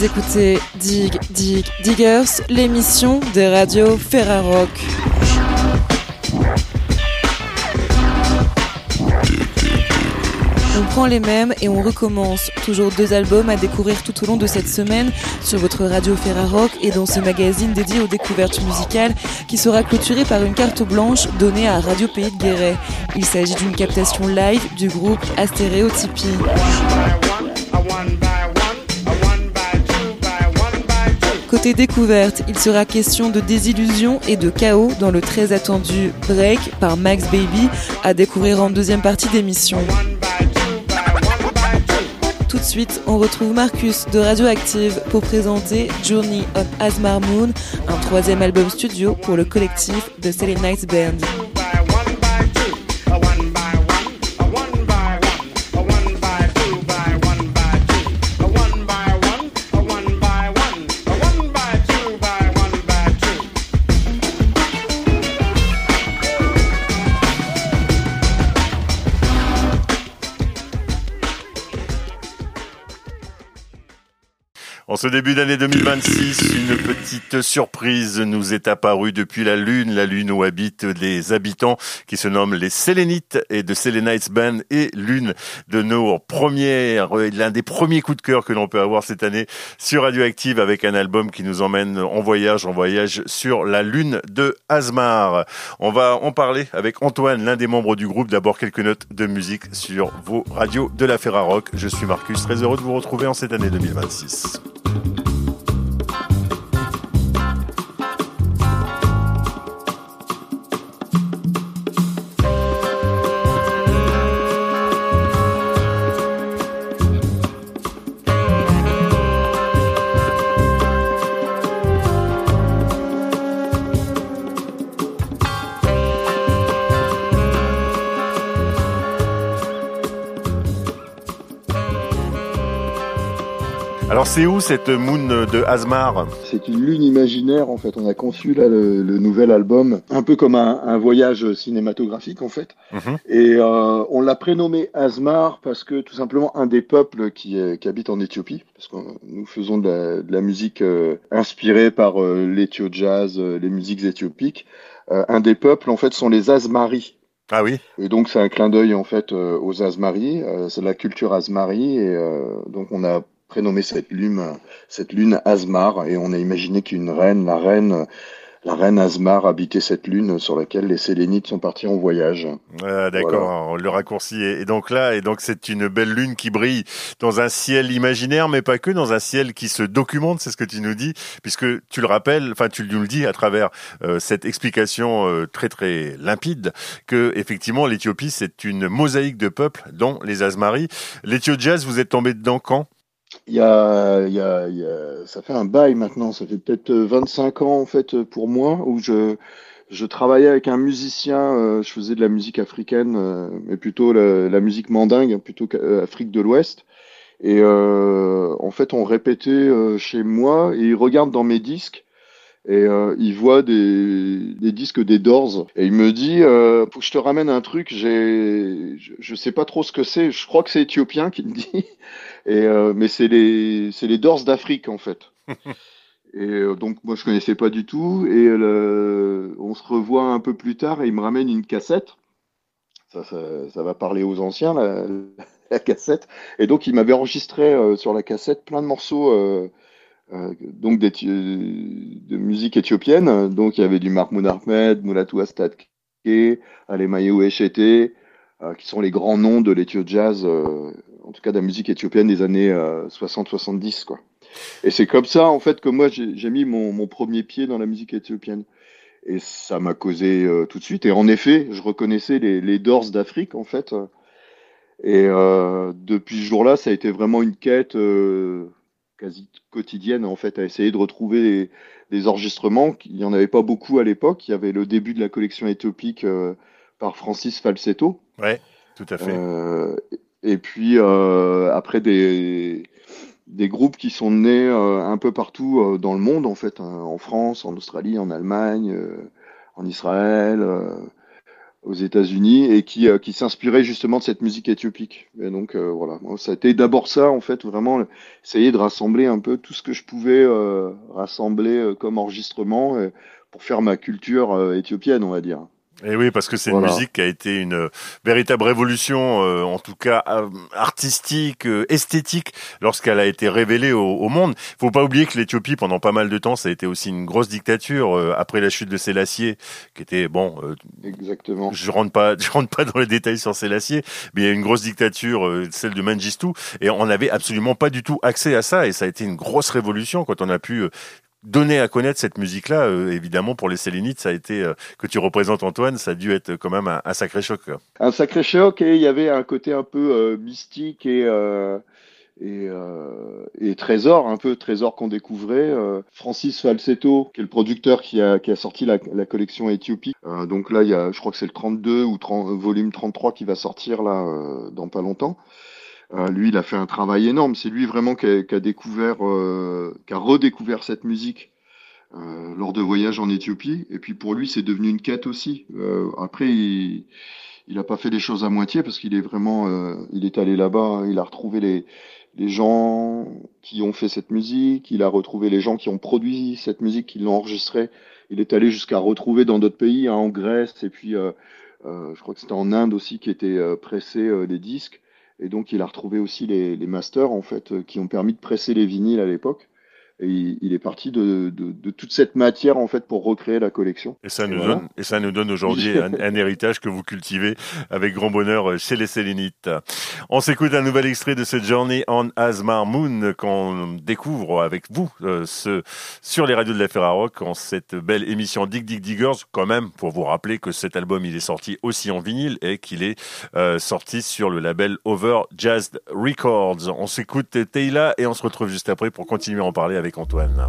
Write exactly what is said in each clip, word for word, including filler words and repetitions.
Vous écoutez Dig Dig Diggers, l'émission des radios Ferrarock. On prend les mêmes et on recommence. Toujours deux albums à découvrir tout au long de cette semaine sur votre radio Ferrarock et dans ce magazine dédié aux découvertes musicales qui sera clôturé par une carte blanche donnée à Radio Pays de Guéret. Il s'agit d'une captation live du groupe Astéréotypie. Côté découverte, il sera question de désillusion et de chaos dans le très attendu Break par Max Baby à découvrir en deuxième partie d'émission. Tout de suite, on retrouve Marcus de Radioactive pour présenter Journey on Asmar Moon, un troisième album studio pour le collectif The Selenites Band. En ce début d'année deux mille vingt-six, une petite surprise nous est apparue depuis la Lune, la Lune où habitent les habitants qui se nomment les Sélénites et de Selenites Band, et l'une de nos premières, l'un des premiers coups de cœur que l'on peut avoir cette année sur Radioactive avec un album qui nous emmène en voyage, en voyage sur la Lune de Asmar. On va en parler avec Antoine, l'un des membres du groupe. D'abord quelques notes de musique sur vos radios de la Ferrarock. Je suis Marcus, très heureux de vous retrouver en cette année deux mille vingt-six. Alors c'est où cette Moon de Asmar ? C'est une lune imaginaire en fait. On a conçu là le, le nouvel album un peu comme un, un voyage cinématographique en fait. Mm-hmm. Et euh, on l'a prénommé Asmar parce que tout simplement un des peuples qui, qui habite en Éthiopie, parce que nous faisons de la, de la musique euh, inspirée par euh, l'éthio-jazz, euh, les musiques éthiopiques. Euh, un des peuples en fait sont les Asmaris. Ah oui. Et donc c'est un clin d'œil en fait euh, aux Asmaris. Euh, c'est la culture Asmari et euh, donc on a prénommé cette lune, cette lune Asmar, et on a imaginé qu'une reine, la reine, la reine Asmar habitait cette lune sur laquelle les Sélénites sont partis en voyage. Ah, d'accord, voilà. Le raccourci est donc là, et donc c'est une belle lune qui brille dans un ciel imaginaire, mais pas que, dans un ciel qui se documente, c'est ce que tu nous dis, puisque tu le rappelles, enfin tu nous le dis à travers euh, cette explication euh, très très limpide, que effectivement l'Éthiopie c'est une mosaïque de peuples, dont les Asmaris. L'éthio-jazz, vous êtes tombé dedans quand ? Il y a, il y a, il y a, ça fait un bail maintenant, ça fait peut-être vingt-cinq ans en fait pour moi, où je, je travaillais avec un musicien, euh, je faisais de la musique africaine, euh, mais plutôt la, la musique mandingue, plutôt qu'Afrique de l'Ouest. Et euh, en fait, on répétait euh, chez moi, et il regarde dans mes disques, et euh, il voit des, des disques des Doors, et il me dit euh, faut que je te ramène un truc, j'ai, je, je sais pas trop ce que c'est, je crois que c'est éthiopien qu'il me dit. Et euh, mais c'est les c'est les Doors d'Afrique en fait. Et euh, donc moi je connaissais pas du tout, et euh, on se revoit un peu plus tard et il me ramène une cassette. Ça ça, ça va parler aux anciens la, la cassette. Et donc il m'avait enregistré euh, sur la cassette plein de morceaux euh, euh, donc de musique éthiopienne. Donc il y avait du Mahmoud Ahmed, Mulatu Astatke, Alemayehu Eshete, euh, qui sont les grands noms de l'éthio-jazz. Euh, en tout cas de la musique éthiopienne des années euh, soixante soixante-dix, quoi. Et c'est comme ça, en fait, que moi, j'ai, j'ai mis mon, mon premier pied dans la musique éthiopienne. Et ça m'a causé euh, tout de suite. Et en effet, je reconnaissais les, les Doors d'Afrique, en fait. Et euh, depuis ce jour-là, ça a été vraiment une quête euh, quasi quotidienne, en fait, à essayer de retrouver des, des enregistrements. Il n'y en avait pas beaucoup à l'époque. Il y avait le début de la collection éthiopique euh, par Francis Falsetto. Ouais, tout à fait. Euh, Et puis euh, après des des groupes qui sont nés euh, un peu partout euh, dans le monde en fait, hein, en France, en Australie, en Allemagne, euh, en Israël, euh, aux États-Unis et qui, euh, qui s'inspirait justement de cette musique éthiopique. Et donc euh, voilà, moi, ça a été d'abord ça en fait, vraiment essayer de rassembler un peu tout ce que je pouvais euh, rassembler euh, comme enregistrement euh, pour faire ma culture euh, éthiopienne, on va dire. Et oui, parce que c'est une Voilà. musique qui a été une euh, véritable révolution, euh, en tout cas euh, artistique, euh, esthétique, lorsqu'elle a été révélée au, au monde. Faut pas oublier que l'Éthiopie, pendant pas mal de temps, ça a été aussi une grosse dictature euh, après la chute de Sélassié, qui était bon. Euh, Exactement. je rentre pas, je rentre pas dans les détails sur Sélassié, mais il y a une grosse dictature, euh, celle de Mengistu, et on n'avait absolument pas du tout accès à ça, et ça a été une grosse révolution quand on a pu euh, donner à connaître cette musique-là. Euh, évidemment, pour les Sélénites, ça a été, euh, que tu représentes Antoine, ça a dû être quand même un, un sacré choc, quoi. Un sacré choc et il y avait un côté un peu euh, mystique et, euh, et, euh, et trésor, un peu trésor qu'on découvrait. Euh, Francis Falsetto, qui est le producteur qui a, qui a sorti la, la collection Éthiopie. Euh, donc là, il y a, je crois que c'est le trente-deux ou trente, volume trente-trois qui va sortir là euh, dans pas longtemps. Euh, lui, il a fait un travail énorme. C'est lui vraiment qui a, qui a découvert, euh, qui a redécouvert cette musique euh, lors de voyages en Éthiopie. Et puis pour lui, c'est devenu une quête aussi. Euh, après, il, il a pas fait les choses à moitié parce qu'il est vraiment, euh, il est allé là-bas, il a retrouvé les, les gens qui ont fait cette musique, il a retrouvé les gens qui ont produit cette musique, qui l'ont enregistrée. Il est allé jusqu'à retrouver dans d'autres pays, hein, en Grèce et puis euh, euh, je crois que c'était en Inde aussi qui étaient euh, pressés euh, les disques. Et donc il a retrouvé aussi les, les masters en fait euh, qui ont permis de presser les vinyles à l'époque. Et il, il est parti de, de, de toute cette matière en fait pour recréer la collection. Et ça Et nous voilà. donne, et ça nous donne Oui. aujourd'hui un, un héritage que vous cultivez avec grand bonheur chez les Sélénites. On s'écoute un nouvel extrait de cette Journey on Asmar Moon qu'on découvre avec vous euh, ce, sur les radios de la Ferrarock en cette belle émission Dig Dig Diggers, quand même pour vous rappeler que cet album il est sorti aussi en vinyle et qu'il est euh, sorti sur le label Over Jazz Records. On s'écoute Teila et on se retrouve juste après pour continuer à en parler avec Antoine.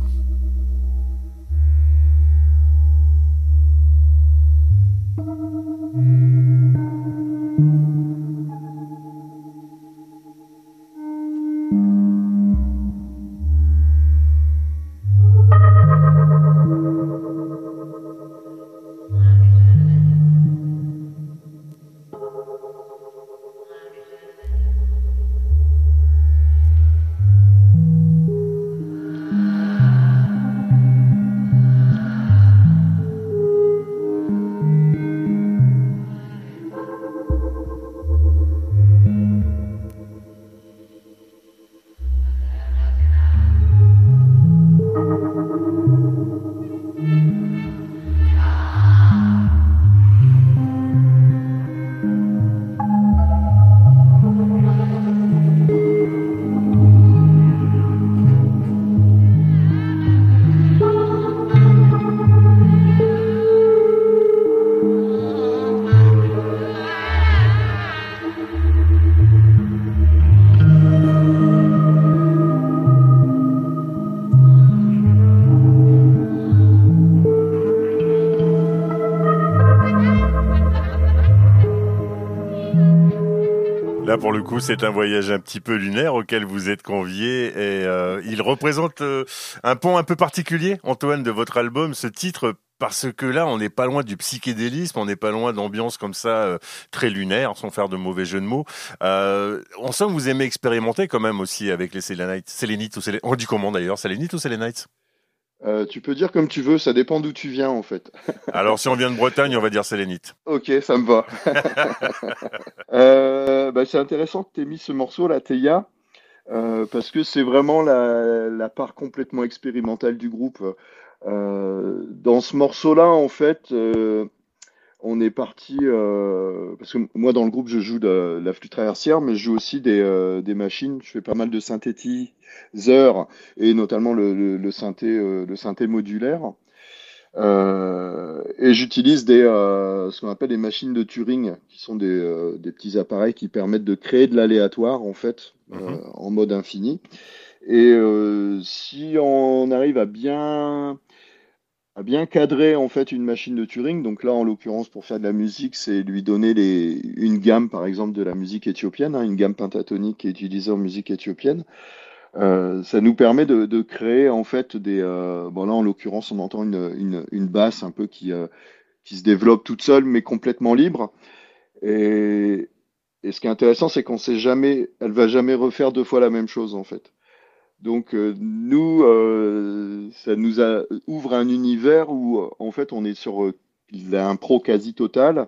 Là, pour le coup, c'est un voyage un petit peu lunaire auquel vous êtes conviés et euh, il représente euh, un pont un peu particulier, Antoine, de votre album, ce titre, parce que là, on n'est pas loin du psychédélisme, on n'est pas loin d'ambiance comme ça, euh, très lunaire, sans faire de mauvais jeu de mots. Euh, on sent que vous aimez expérimenter quand même aussi avec les Sélénites, Sélénites ou Sélé... On dit comment d'ailleurs, Sélénites ou Sélénites? Euh, tu peux dire comme tu veux, ça dépend d'où tu viens en fait. Alors, si on vient de Bretagne, on va dire Sélénites. Ok, ça me va. Euh, bah, c'est intéressant que tu aies mis ce morceau, la Teia, euh, parce que c'est vraiment la, la part complètement expérimentale du groupe. Euh, dans ce morceau-là, en fait, euh, on est parti, euh, parce que moi dans le groupe je joue de la flûte traversière, mais je joue aussi des, euh, des machines. Je fais pas mal de synthétiseurs et notamment le, le, le synthé, euh, le synthé modulaire. Euh, et j'utilise des, euh, ce qu'on appelle des machines de Turing, qui sont des, euh, des petits appareils qui permettent de créer de l'aléatoire en fait, euh, Mhm. en mode infini. Et euh, si on arrive à bien à bien cadrer en fait une machine de Turing. Donc là, en l'occurrence, pour faire de la musique, c'est lui donner les, une gamme, par exemple, de la musique éthiopienne, hein, une gamme pentatonique qui est utilisée en musique éthiopienne. Euh, ça nous permet de, de créer en fait des. Euh, bon là, en l'occurrence, on entend une, une, une basse un peu qui, euh, qui se développe toute seule, mais complètement libre. Et, et ce qui est intéressant, c'est qu'on sait jamais, elle va jamais refaire deux fois la même chose, en fait. Donc euh, nous, euh, ça nous a, ouvre un univers où, en fait, on est sur euh, l'impro quasi total.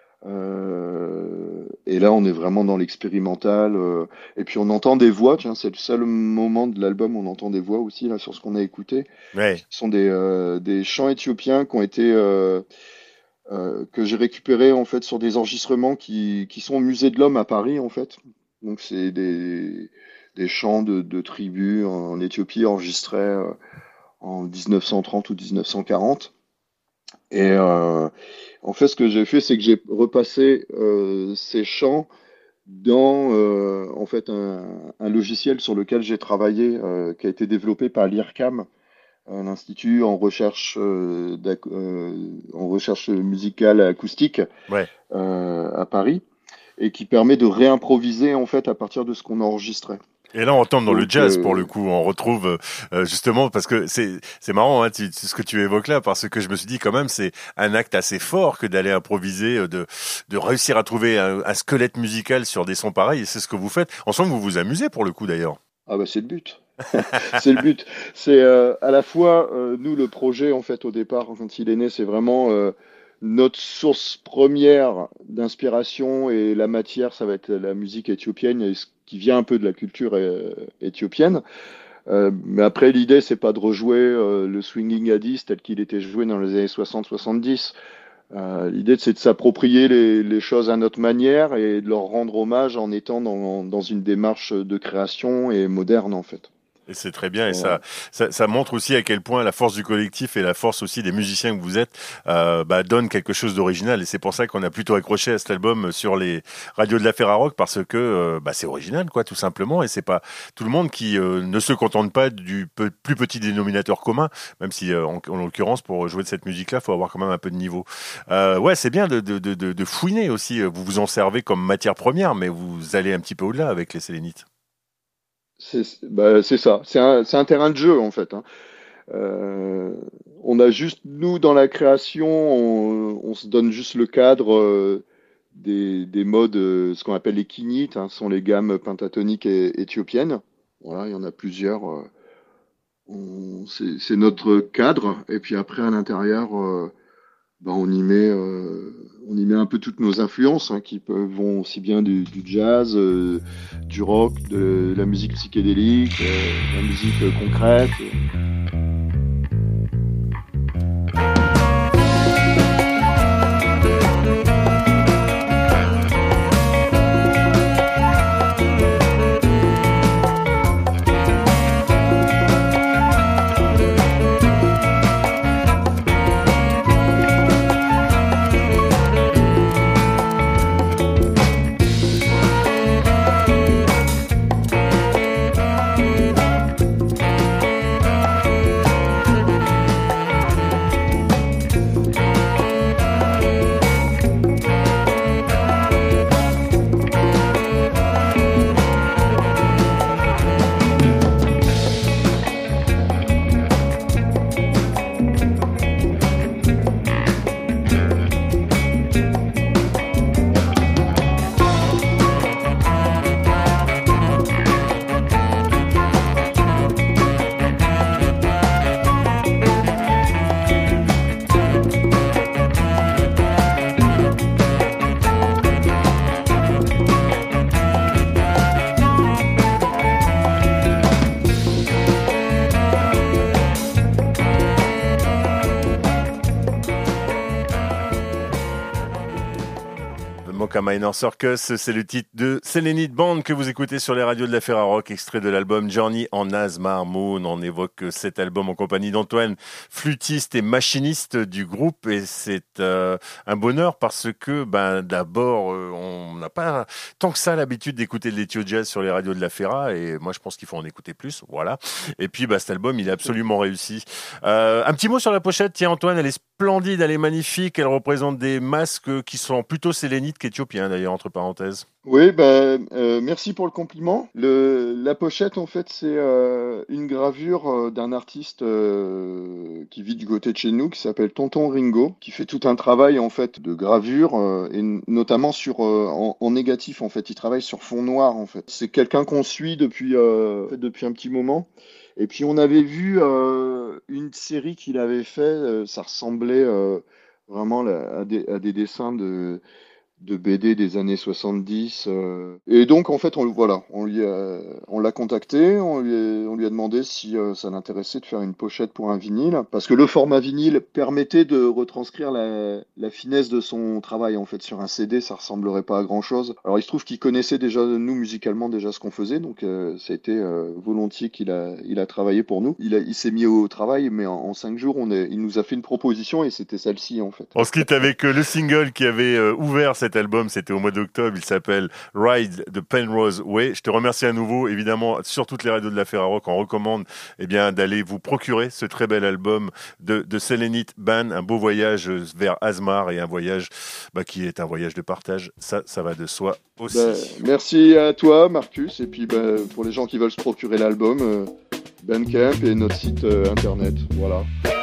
Euh, et là, on est vraiment dans l'expérimental. Euh, et puis, on entend des voix. Tiens, c'est le seul moment de l'album où on entend des voix aussi, là, sur ce qu'on a écouté. Ouais. Ce sont des, euh, des chants éthiopiens qui ont été, euh, euh, que j'ai récupérés, en fait, sur des enregistrements qui, qui sont au Musée de l'Homme à Paris, en fait. Donc, c'est des, des chants de, de tribus en Éthiopie enregistrés euh, en dix-neuf cent trente ou dix-neuf cent quarante. Et euh, en fait, ce que j'ai fait, c'est que j'ai repassé euh, ces chants dans euh, en fait un, un logiciel sur lequel j'ai travaillé, euh, qui a été développé par l'I R C A M, euh, l'Institut en recherche euh, d'ac- euh, en recherche musicale acoustique Ouais. euh, à Paris, et qui permet de réimproviser en fait à partir de ce qu'on enregistrait. Et là, on tombe dans le Donc, jazz pour euh, le coup. On retrouve euh, justement parce que c'est c'est marrant hein, tu, ce que tu évoques là, parce que je me suis dit quand même c'est un acte assez fort que d'aller improviser, euh, de de réussir à trouver un, un squelette musical sur des sons pareils. Et c'est ce que vous faites. On sent que vous vous amusez pour le coup d'ailleurs. ah bah c'est le but. C'est le but. C'est euh, à la fois, euh, nous, le projet, en fait, au départ, quand il est né, c'est vraiment euh, notre source première d'inspiration, et la matière, ça va être la musique éthiopienne, et ce qui vient un peu de la culture euh, éthiopienne. Euh, mais après, l'idée, c'est pas de rejouer euh, le swinging à dix tel qu'il était joué dans les années soixante soixante-dix. Euh, l'idée, c'est de s'approprier les, les choses à notre manière et de leur rendre hommage en étant dans, dans une démarche de création et moderne, en fait. Et c'est très bien, et Voilà. ça, ça, ça montre aussi à quel point la force du collectif et la force aussi des musiciens que vous êtes euh, bah, donne quelque chose d'original. Et c'est pour ça qu'on a plutôt accroché à cet album sur les radios de la Ferrarock, parce que euh, bah, c'est original, quoi, tout simplement. Et c'est pas tout le monde qui euh, ne se contente pas du peu, plus petit dénominateur commun, même si euh, en, en l'occurrence pour jouer de cette musique-là, faut avoir quand même un peu de niveau. Euh, ouais, c'est bien de, de, de, de fouiner aussi. Vous vous en servez comme matière première, mais vous allez un petit peu au-delà avec les Sélénites. C'est bah, c'est ça. C'est un, c'est un terrain de jeu, en fait, hein. Euh, on a juste, nous, dans la création, on, on se donne juste le cadre euh, des, des modes, euh, ce qu'on appelle les kinites, hein, sont les gammes pentatoniques et éthiopiennes. Voilà, il y en a plusieurs. euh, on- c'est c'est notre cadre. Et puis après, à l'intérieur, euh, ben, on y met, euh, on y met un peu toutes nos influences, hein, qui peuvent, vont aussi bien du, du jazz, euh, du rock, de la musique psychédélique, euh, de la musique euh, concrète. A Minor Circus, c'est le titre de Sélénite Band que vous écoutez sur les radios de la Ferrarock, extrait de l'album Journey en Asmar Moon. On évoque cet album en compagnie d'Antoine, flûtiste et machiniste du groupe, et c'est euh, un bonheur parce que ben d'abord euh, on n'a pas tant que ça l'habitude d'écouter de l'Ethio Jazz sur les radios de la Ferra, et moi je pense qu'il faut en écouter plus, voilà. Et puis bah, cet album il est absolument réussi. Euh, un petit mot sur la pochette, tiens Antoine, elle est splendide, elle est magnifique, elle représente des masques qui sont plutôt sélénites. musique éthiopienne, d'ailleurs, entre parenthèses. Oui, bah, euh, merci pour le compliment. Le, la pochette, en fait, c'est euh, une gravure euh, d'un artiste euh, qui vit du côté de chez nous, qui s'appelle Tonton Ringo, qui fait tout un travail en fait de gravure euh, et n- notamment sur euh, en, en négatif. En fait, il travaille sur fond noir. En fait, c'est quelqu'un qu'on suit depuis euh, en fait, depuis un petit moment. Et puis on avait vu euh, une série qu'il avait fait. Euh, ça ressemblait euh, vraiment là, à des, à des dessins de de B D des années soixante-dix. euh. Et donc, en fait, on, le- voilà, on lui a- on l'a contacté, on lui a, on lui a demandé si euh, ça l'intéressait de faire une pochette pour un vinyle, parce que le format vinyle permettait de retranscrire la, la finesse de son travail. En fait, sur un C D, ça ressemblerait pas à grand-chose. Alors, il se trouve qu'il connaissait déjà, nous, musicalement, déjà ce qu'on faisait, donc euh, ça a été euh, volontiers qu'il a, il a travaillé pour nous. Il a, il s'est mis au travail, mais en, en cinq jours, on est, il nous a fait une proposition et c'était celle-ci, en fait. On se quitte avec euh, le single qui avait euh, ouvert cet album, c'était au mois d'octobre, il s'appelle Ride de Penrose Way. Je te remercie à nouveau, évidemment, sur toutes les radios de la Ferrarock, on recommande eh bien, d'aller vous procurer ce très bel album de, de Selenite Ban, un beau voyage vers Asmar et un voyage bah, qui est un voyage de partage, ça, ça va de soi aussi. Ben, merci à toi, Marcus, et puis ben, pour les gens qui veulent se procurer l'album, euh, Bandcamp et notre site euh, internet, voilà.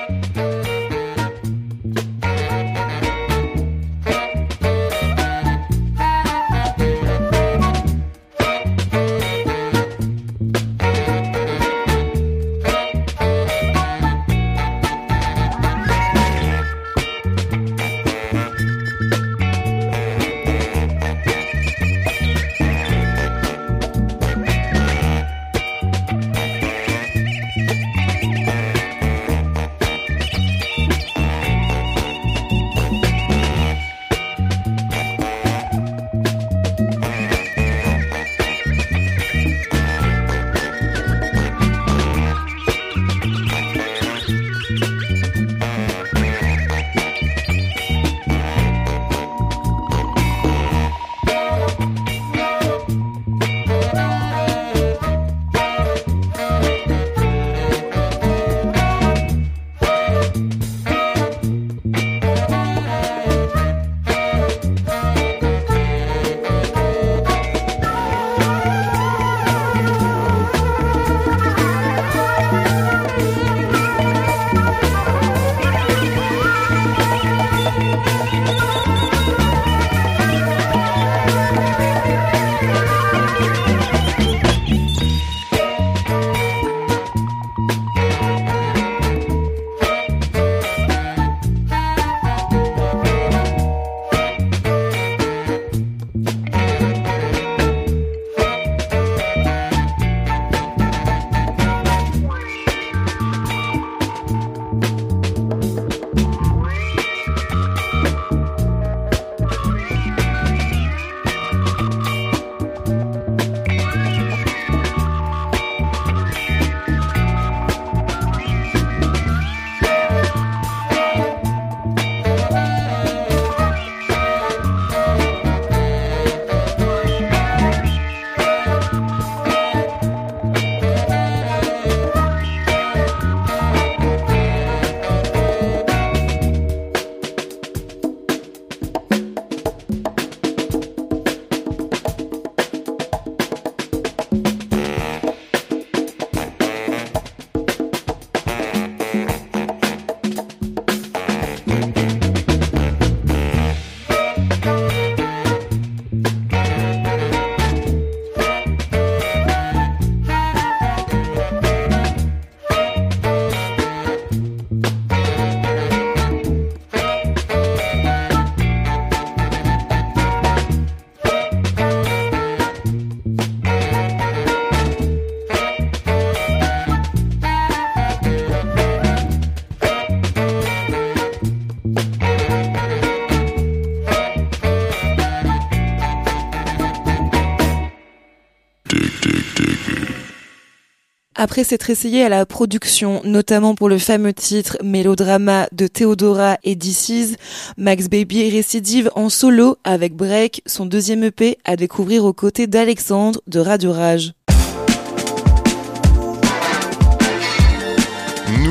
Après s'être essayé à la production, notamment pour le fameux titre Mélodrama de Theodora et This Is, Max Baby récidive en solo avec Break, son deuxième E P à découvrir aux côtés d'Alexandre de Radio Rage. Nous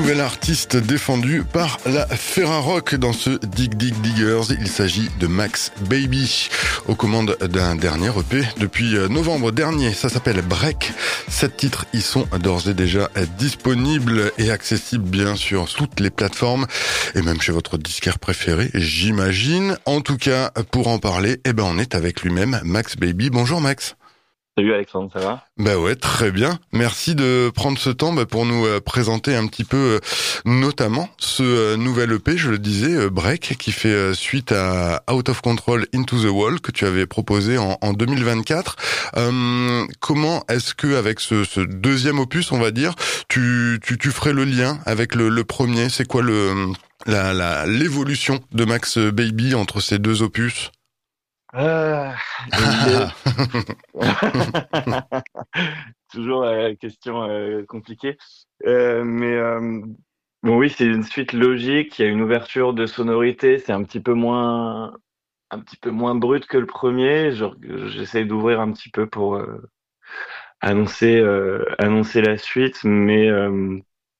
Nouvel artiste défendu par la Ferrarock dans ce Dig Dig Diggers. Il s'agit de Max Baby, aux commandes d'un dernier E P depuis novembre dernier. Ça s'appelle Break. Sept titres y sont d'ores et déjà disponibles et accessibles bien sûr sur toutes les plateformes et même chez votre disquaire préféré, j'imagine. En tout cas, pour en parler, eh ben on est avec lui-même, Max Baby. Bonjour Max. Salut Alexandre, ça va ? Bah ouais, très bien. Merci de prendre ce temps bah, pour nous euh, présenter un petit peu, euh, notamment ce euh, nouvel E P, je le disais, euh, Break, qui fait euh, suite à Out of Control Into the Wall que tu avais proposé en, en deux mille vingt-quatre. Euh, comment est-ce que avec ce, ce deuxième opus, on va dire, tu tu, tu ferais le lien avec le, le premier ? C'est quoi le la, la l'évolution de Max Baby entre ces deux opus ? Euh, Toujours la question euh, compliquée. Euh, mais euh, bon, oui, c'est une suite logique. Il y a une ouverture de sonorité. C'est un petit peu moins, un petit peu moins brut que le premier. Genre, j'essaie d'ouvrir un petit peu pour euh, annoncer, euh, annoncer la suite, mais euh,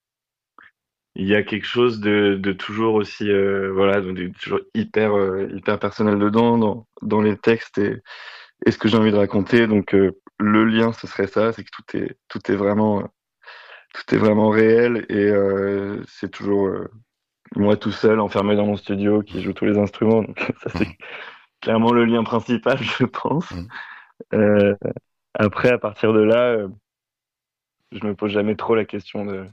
il y a quelque chose de, de toujours aussi, euh, voilà, de, de toujours hyper, euh, hyper personnel dedans, dans, dans les textes et, et ce que j'ai envie de raconter. Donc, euh, le lien, ce serait ça, c'est que tout est, tout est vraiment, tout est vraiment réel et euh, c'est toujours euh, moi tout seul, enfermé dans mon studio, qui joue tous les instruments. Donc, ça c'est mmh. clairement le lien principal, je pense. Mmh. Euh, après, à partir de là, euh, je me pose jamais trop la question de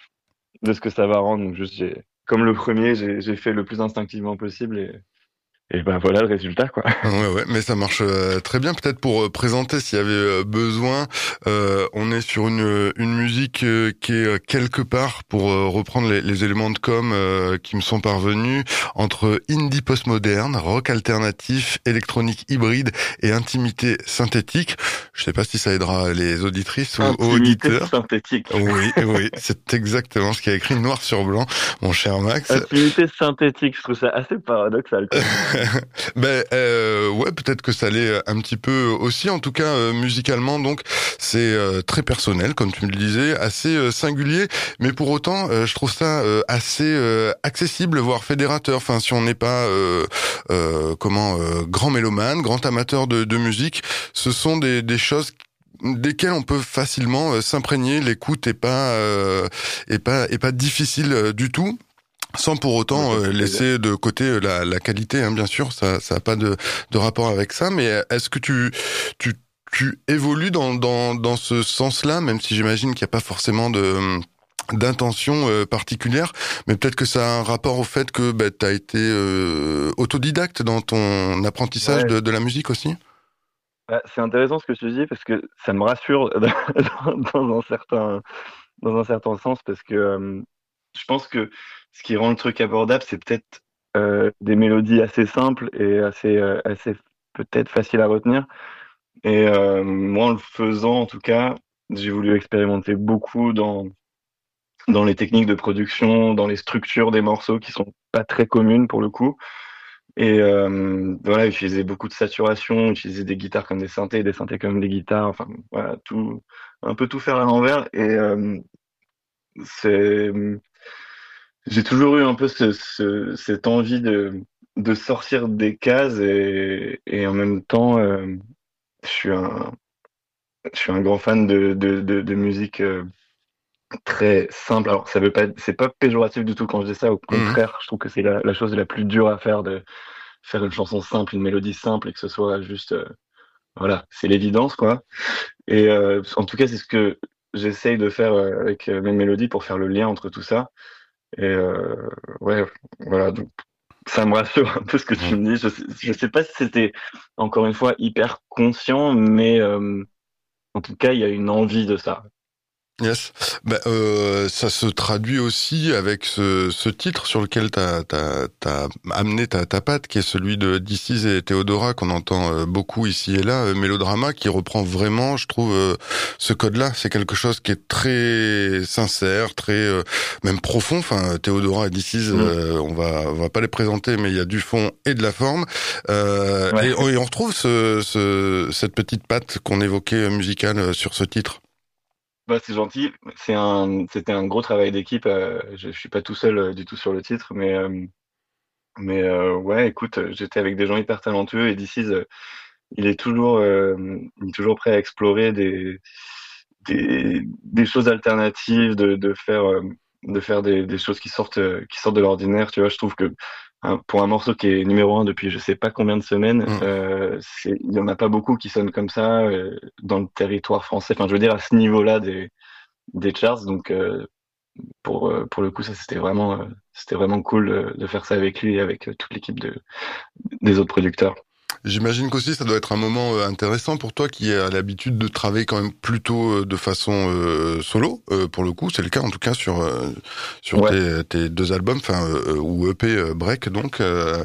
de ce que ça va rendre. Donc juste, j'ai, comme le premier, j'ai, j'ai fait le plus instinctivement possible et, et ben voilà le résultat, quoi. Ouais, ouais, mais ça marche euh, très bien. Peut-être pour euh, présenter s'il y avait euh, besoin, euh, on est sur une une musique euh, qui est euh, quelque part, pour euh, reprendre les, les éléments de com euh, qui me sont parvenus, entre indie postmoderne, rock alternatif, électronique hybride et intimité synthétique. Je sais pas si ça aidera les auditrices ou intimité auditeurs. Synthétique. Oui, oui, c'est exactement ce qui a écrit noir sur blanc, mon cher Max. Intimité synthétique, je trouve ça assez paradoxal. ben euh, ouais, peut-être que ça l'est un petit peu aussi. En tout cas, euh, musicalement, donc c'est euh, très personnel, comme tu me le disais, assez euh, singulier. Mais pour autant, euh, je trouve ça euh, assez euh, accessible, voire fédérateur. Enfin, si on n'est pas euh, euh, comment euh, grand mélomane, grand amateur de, de musique, ce sont des, des choses desquelles on peut facilement euh, s'imprégner. L'écoute est pas euh, est pas est pas difficile euh, du tout. Sans pour autant euh, laisser de côté la, la qualité, hein, bien sûr, ça ça a pas de, de rapport avec ça. Mais est-ce que tu tu tu évolues dans dans dans ce sens-là, même si j'imagine qu'il n'y a pas forcément de d'intention euh, particulière, mais peut-être que ça a un rapport au fait que bah, tu as été euh, autodidacte dans ton apprentissage ouais. de, de la musique aussi. Bah, c'est intéressant ce que tu dis parce que ça me rassure dans, dans un certain dans un certain sens parce que euh, je pense que ce qui rend le truc abordable, c'est peut-être euh, des mélodies assez simples et assez, euh, assez peut-être faciles à retenir. Et euh, moi, en le faisant, en tout cas, j'ai voulu expérimenter beaucoup dans dans les techniques de production, dans les structures des morceaux qui sont pas très communes pour le coup. Et euh, voilà, utiliser beaucoup de saturation, utiliser des guitares comme des synthés, des synthés comme des guitares. Enfin, voilà, tout, un peu tout faire à l'envers. Et euh, c'est j'ai toujours eu un peu ce, ce, cette envie de, de sortir des cases et, et en même temps, euh, je suis un, je suis un grand fan de, de, de, de musique euh, très simple. Alors, ça veut pas, c'est pas péjoratif du tout quand je dis ça. Au contraire, mmh. je trouve que c'est la, la chose la plus dure à faire, de faire une chanson simple, une mélodie simple et que ce soit juste, euh, voilà, c'est l'évidence, quoi. Et euh, en tout cas, c'est ce que j'essaye de faire euh, avec mes mélodies pour faire le lien entre tout ça. Et euh, ouais, voilà, donc ça me rassure un peu ce que tu me dis. Je sais, je sais pas si c'était, encore une fois, hyper conscient, mais euh, en tout cas, il y a une envie de ça. Yes. Bah, euh, ça se traduit aussi avec ce, ce titre sur lequel t'as, t'as, t'as amené ta, ta patte, qui est celui de This Is et Théodora, qu'on entend beaucoup ici et là, euh, Mélodrama, qui reprend vraiment, je trouve, euh, ce code-là. C'est quelque chose qui est très sincère, très euh, même profond. Enfin, Théodora et This Is, mmh. euh, on va, on va pas les présenter, mais il y a du fond et de la forme. Euh, ouais. et, et on retrouve ce, ce, cette petite patte qu'on évoquait musicale sur ce titre. Bah, c'est gentil. C'est un, c'était un gros travail d'équipe. euh, je, je suis pas tout seul euh, du tout sur le titre, mais euh, mais euh, ouais, écoute, euh, j'étais avec des gens hyper talentueux et d'ici, il est toujours, euh, il est toujours prêt à explorer des des, des choses alternatives, de, de faire euh, de faire des, des choses qui sortent euh, qui sortent de l'ordinaire. Tu vois, je trouve que hein, pour un morceau qui est numéro un depuis je sais pas combien de semaines, Mm. euh, c'est, il y en a pas beaucoup qui sonnent comme ça euh, dans le territoire français. Enfin, je veux dire à ce niveau-là des des charts. Donc euh, pour euh, pour le coup, ça c'était vraiment euh, c'était vraiment cool euh, de faire ça avec lui et avec euh, toute l'équipe de des autres producteurs. J'imagine qu'aussi ça doit être un moment euh, intéressant pour toi qui a l'habitude de travailler quand même plutôt euh, de façon euh, solo. Euh, pour le coup, c'est le cas en tout cas sur euh, sur Ouais. tes, tes deux albums, enfin euh, ou E P euh, Break. Donc, euh,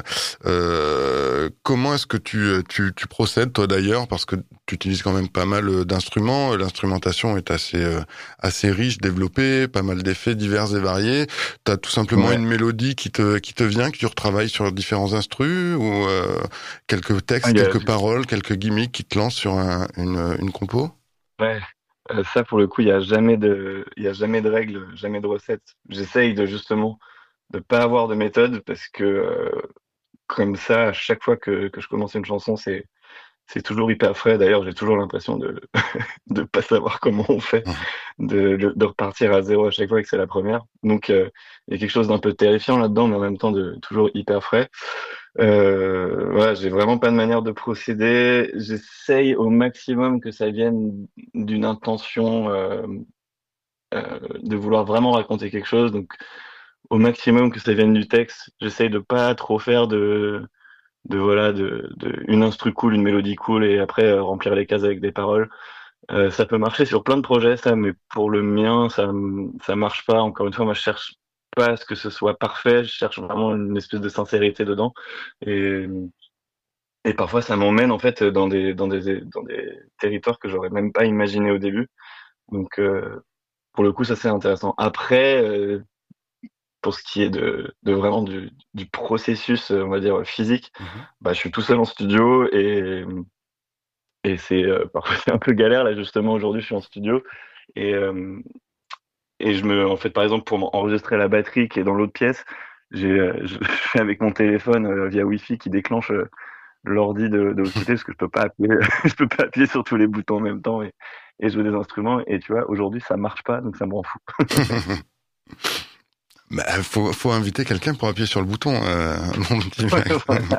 euh, comment est-ce que tu tu tu procèdes toi d'ailleurs, parce que tu utilises quand même pas mal euh, d'instruments. L'instrumentation est assez euh, assez riche, développée, pas mal d'effets divers et variés. T'as tout simplement Ouais. une mélodie qui te qui te vient, que tu retravailles sur différents instrus ou euh, quelques Ah, textes, il y a- quelques paroles, quelques gimmicks qui te lancent sur un, une, une compo? Ouais, Euh, ça pour le coup, il y a jamais de, il y a jamais de règles, jamais de recettes. J'essaye de justement de pas avoir de méthode parce que euh, comme ça, à chaque fois que, que je commence une chanson, c'est c'est toujours hyper frais. D'ailleurs, j'ai toujours l'impression de de pas savoir comment on fait, Mhm. de, de de repartir à zéro à chaque fois que c'est la première. Donc euh, il y a quelque chose d'un peu terrifiant là-dedans, mais en même temps de toujours hyper frais. Euh, voilà, j'ai vraiment pas de manière de procéder. J'essaye au maximum que ça vienne d'une intention euh, euh, de vouloir vraiment raconter quelque chose. Donc, au maximum que ça vienne du texte. J'essaye de pas trop faire de, de voilà, de, de une instru cool, une mélodie cool, et après euh, remplir les cases avec des paroles. Euh, ça peut marcher sur plein de projets, ça, mais pour le mien, ça, ça marche pas. Encore une fois, moi, je cherche pas à ce que ce soit parfait. Je cherche vraiment une espèce de sincérité dedans. Et et parfois, ça m'emmène en fait dans des dans des dans des territoires que j'aurais même pas imaginé au début. Donc euh, pour le coup, ça c'est intéressant. Après, euh, pour ce qui est de de vraiment du du processus, euh, on va dire physique, Mhm. bah je suis tout seul en studio et et c'est euh, parfois c'est un peu galère là justement aujourd'hui je suis en studio et euh, et je me en fait par exemple pour enregistrer la batterie qui est dans l'autre pièce, j'ai euh, je je fais avec mon téléphone euh, via Wi-Fi qui déclenche euh, l'ordi de, de l'autre côté parce que je peux pas appuyer, je peux pas appuyer sur tous les boutons en même temps et, et jouer des instruments. Et tu vois, aujourd'hui, ça marche pas, donc ça me rend fou. Bah, faut, faut inviter quelqu'un pour appuyer sur le bouton, euh, mon petit Max.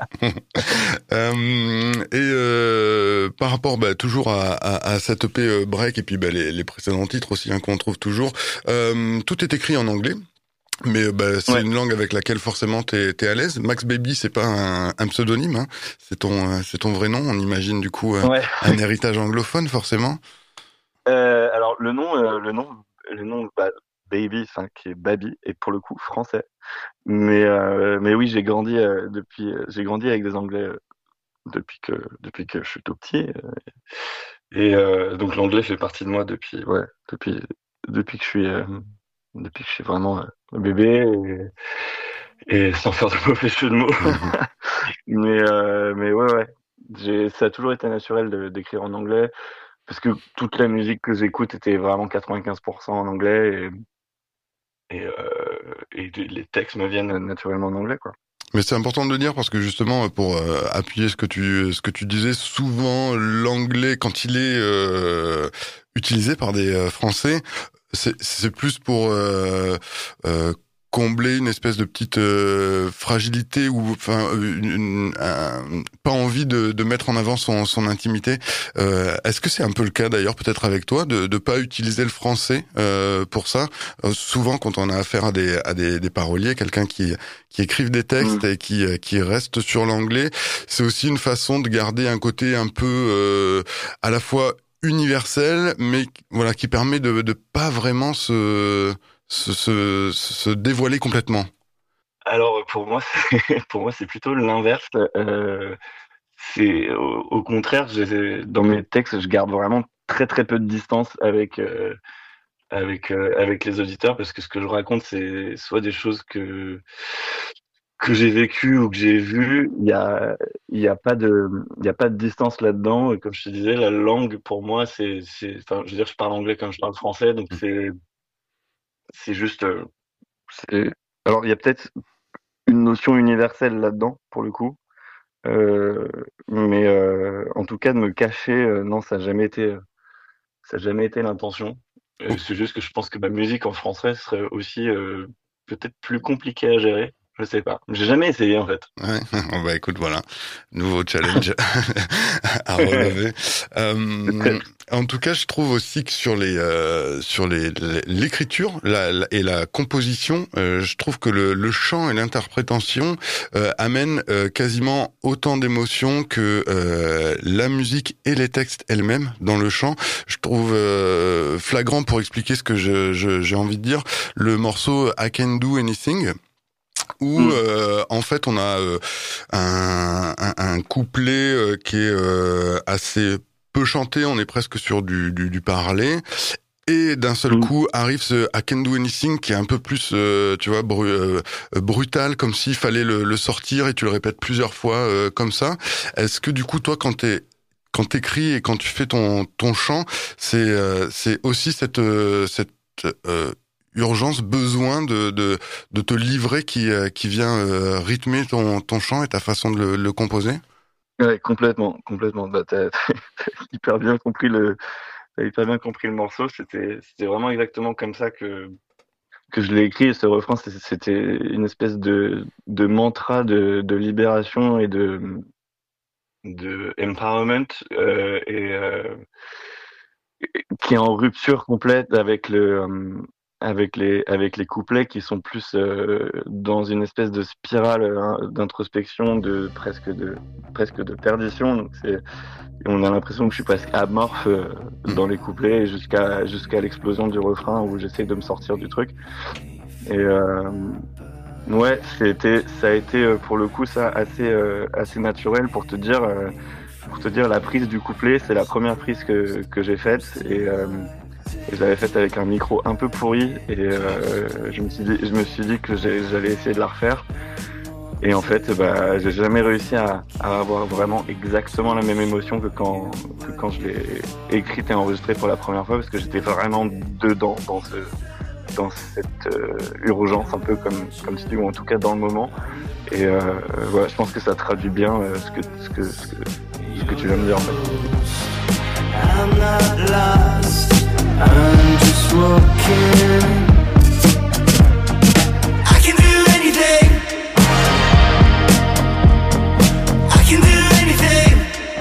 Euh, et euh, par rapport bah, toujours à, à, à cette E P euh, Break et puis bah, les, les précédents titres aussi hein, qu'on trouve toujours, euh, tout est écrit en anglais. Mais euh, bah, c'est Ouais, une langue avec laquelle forcément t'es t'es à l'aise. Max Baby, c'est pas un, un pseudonyme, hein. C'est ton euh, c'est ton vrai nom. On imagine du coup euh, ouais. un héritage anglophone forcément. Euh, alors le nom, euh, le nom, le nom bah, Baby, enfin qui est Baby, est pour le coup français. Mais euh, mais oui, j'ai grandi euh, depuis, euh, j'ai grandi avec des Anglais euh, depuis que depuis que je suis tout petit. euh, et euh, donc l'anglais fait partie de moi depuis ouais depuis depuis que je suis euh, depuis que je suis vraiment euh, bébé. Et sans faire de mauvais jeu de mots. Mhm. Mais, euh, mais ouais, ouais. J'ai, ça a toujours été naturel de, d'écrire en anglais, parce que toute la musique que j'écoute était vraiment quatre-vingt-quinze pour cent en anglais, et, et, euh, et les textes me viennent naturellement en anglais, quoi. Mais c'est important de le dire parce que justement pour euh, appuyer ce que tu ce que tu disais, souvent l'anglais quand il est euh, utilisé par des euh, Français, c'est c'est plus pour euh, euh, combler une espèce de petite euh, fragilité ou enfin une, une- un- pas envie de, de mettre en avant son, son intimité. Euh, est-ce que c'est un peu le cas d'ailleurs peut-être avec toi de de pas utiliser le français euh, pour ça? Euh, souvent quand on a affaire à des à des, des paroliers, quelqu'un qui qui écrivent des Mm. textes et qui euh, qui restent sur l'anglais, c'est aussi une façon de garder un côté un peu euh, à la fois universel, mais voilà qui permet de de pas vraiment se se se, se dévoiler complètement. Alors pour moi, c'est, pour moi, c'est plutôt l'inverse. Euh, c'est au, au contraire, j'ai, dans mes textes, je garde vraiment très très peu de distance avec euh, avec euh, avec les auditeurs parce que ce que je raconte, c'est soit des choses que que j'ai vécu ou que j'ai vu, il y a, il y a pas de, il y a pas de distance là-dedans. Et comme je te disais, la langue pour moi, c'est, c'est, enfin, je veux dire, je parle anglais comme je parle français, donc c'est, c'est juste, euh, c'est, alors il y a peut-être une notion universelle là-dedans pour le coup, euh, mais euh, en tout cas de me cacher, euh, non, ça n'a jamais été, ça a jamais été l'intention. Euh, c'est juste que je pense que ma musique en français serait aussi euh, peut-être plus compliquée à gérer. Je sais pas. J'ai jamais essayé en fait. Ouais. Bon, bah écoute, voilà, nouveau challenge à relever. Euh, en tout cas, je trouve aussi que sur les euh, sur les l'écriture la, la, et la composition, euh, je trouve que le, le chant et l'interprétation euh, amènent euh, quasiment autant d'émotions que euh, la musique et les textes elles-mêmes dans le chant. Je trouve euh, flagrant pour expliquer ce que je, je j'ai envie de dire le morceau I Can Do Anything, où Mm. euh, en fait on a euh, un, un, un couplet euh, qui est euh, assez peu chanté, on est presque sur du, du, du parler, et d'un seul Mm. coup arrive ce I Can Do Anything qui est un peu plus, euh, tu vois, bru euh, brutal, comme s'il fallait le, le sortir, et tu le répètes plusieurs fois euh, comme ça. Est-ce que du coup toi quand t'es quand t'écris et quand tu fais ton ton chant, c'est euh, c'est aussi cette euh, cette euh, urgence, besoin de, de, de te livrer qui, euh, qui vient euh, rythmer ton, ton chant et ta façon de le, le composer? Ouais, complètement, complètement. Bah, t'as, t'as hyper bien compris le, t'as hyper bien compris le morceau. C'était, c'était vraiment exactement comme ça que que je l'ai écrit. Et ce refrain, c'est- c'était une espèce de de mantra de de libération et de de empowerment euh, et euh, qui est en rupture complète avec le euh, avec les avec les couplets qui sont plus euh, dans une espèce de spirale euh, d'introspection, de presque de presque de perdition. Donc c'est on a l'impression que je suis presque amorphe euh, dans les couplets jusqu'à jusqu'à l'explosion du refrain où j'essaie de me sortir du truc. Et euh, ouais, c'était ça a été euh, pour le coup ça assez euh, assez naturel pour te dire euh, pour te dire la prise du couplet, c'est la première prise que que j'ai faite et euh, et je l'avais faite avec un micro un peu pourri et euh, je me suis dit, je me suis dit que j'ai- j'allais essayer de la refaire. Et en fait, bah, j'ai jamais réussi à, à avoir vraiment exactement la même émotion que quand, que quand je l'ai écrite et enregistrée pour la première fois, parce que j'étais vraiment dedans, dans ce, dans cette euh, urgence, un peu comme, comme si tu, ou en tout cas dans le moment. Et euh, voilà, je pense que ça traduit bien euh, ce que, ce que, ce que, ce que tu viens de dire en fait. I'm not lost, I'm just walking. I can do anything. I can do anything.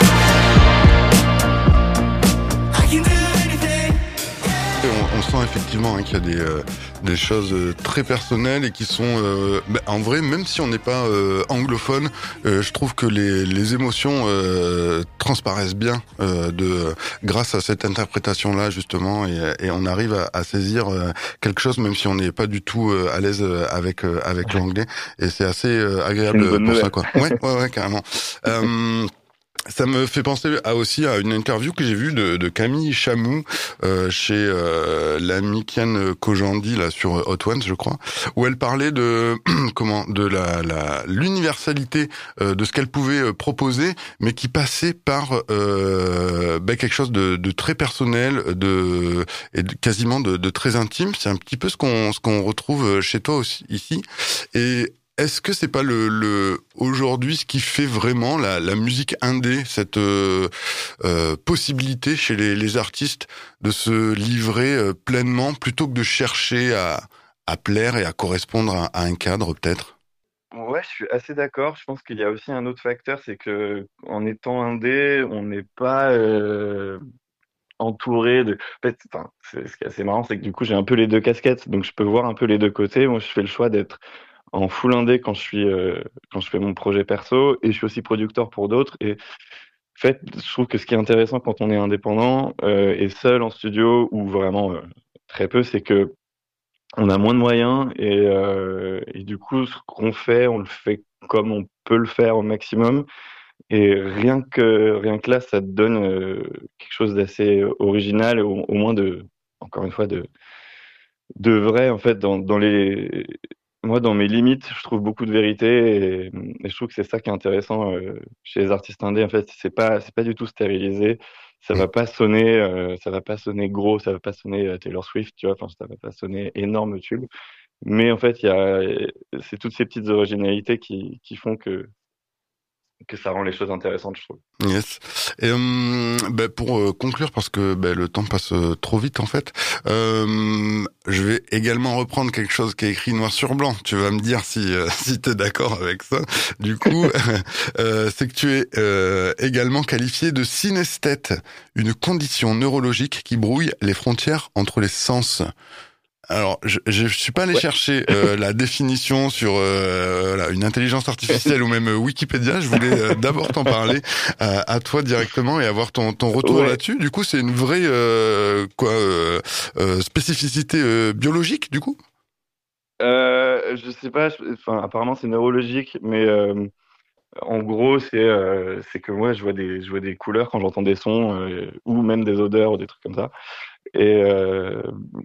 I can do anything. Et on, on sent effectivement hein, qu'il y a des, euh, des choses euh, très personnelles et qui sont... Euh, bah, en vrai, même si on n'est pas euh, anglophone, euh, je trouve que les, les émotions euh, transparaissent bien euh, de, grâce à cette interprétation-là, justement, et, et on arrive à, à saisir euh, quelque chose, même si on n'est pas du tout euh, à l'aise euh, avec, euh, avec l'anglais. Et c'est assez euh, agréable C'est une bonne pour nouvelle. ça, quoi. Ouais, ouais, ouais, carrément. Euh, Ça me fait penser à aussi à une interview que j'ai vue de, de Camille Chamou euh, chez euh, l'ami Kian Kojandi là sur Hot Ones, je crois, où elle parlait de comment de la la l'universalité euh, de ce qu'elle pouvait euh, proposer, mais qui passait par euh, ben, quelque chose de, de très personnel, de et de, quasiment de, de très intime. C'est un petit peu ce qu'on ce qu'on retrouve chez toi aussi ici. Et est-ce que c'est pas le, le aujourd'hui ce qui fait vraiment la, la musique indé, cette euh, euh, possibilité chez les, les artistes de se livrer euh, pleinement plutôt que de chercher à, à plaire et à correspondre à, à un cadre peut-être? Ouais, je suis assez d'accord. Je pense qu'il y a aussi un autre facteur, c'est que en étant indé, on n'est pas euh, entouré de. En fait, enfin, c'est- ce qui est assez marrant, c'est que du coup, j'ai un peu les deux casquettes, donc je peux voir un peu les deux côtés. Moi, je fais le choix d'être en full indé quand je suis euh, quand je fais mon projet perso, et je suis aussi producteur pour d'autres. Et en fait, je trouve que ce qui est intéressant quand on est indépendant euh, et seul en studio ou vraiment euh, très peu, c'est que on a moins de moyens et, euh, et du coup, ce qu'on fait, on le fait comme on peut le faire au maximum. Et rien que, rien que là, ça te donne euh, quelque chose d'assez original, au, au moins de, encore une fois, de, de vrai, en fait, dans, dans les, moi, dans mes limites, je trouve beaucoup de vérité et, et je trouve que c'est ça qui est intéressant euh, chez les artistes indés. En fait, c'est pas, c'est pas du tout stérilisé. Ça va pas sonner, euh, ça va pas sonner gros, ça va pas sonner euh, Taylor Swift, tu vois. Enfin, ça va pas sonner énorme tube. Mais en fait, il y a, c'est toutes ces petites originalités qui, qui font que que ça rend les choses intéressantes, je trouve. Yes. Et euh, bah pour euh, conclure, parce que bah, le temps passe euh, trop vite en fait, euh, je vais également reprendre quelque chose qui est écrit noir sur blanc. Tu vas me dire si euh, si t'es d'accord avec ça. Du coup, euh, c'est que tu es euh, également qualifié de synesthète, une condition neurologique qui brouille les frontières entre les sens. Alors, je, je suis pas allé ouais. chercher euh, la définition sur euh, voilà, une intelligence artificielle ou même Wikipédia. Je voulais euh, d'abord t'en parler à, à toi directement et avoir ton, ton retour ouais. là-dessus. Du coup, c'est une vraie euh, quoi euh, euh, spécificité euh, biologique, du coup. Euh, je sais pas. Je, enfin, apparemment, c'est neurologique, mais euh, en gros, c'est euh, c'est que moi, je vois des je vois des couleurs quand j'entends des sons euh, ou même des odeurs ou des trucs comme ça. Et euh,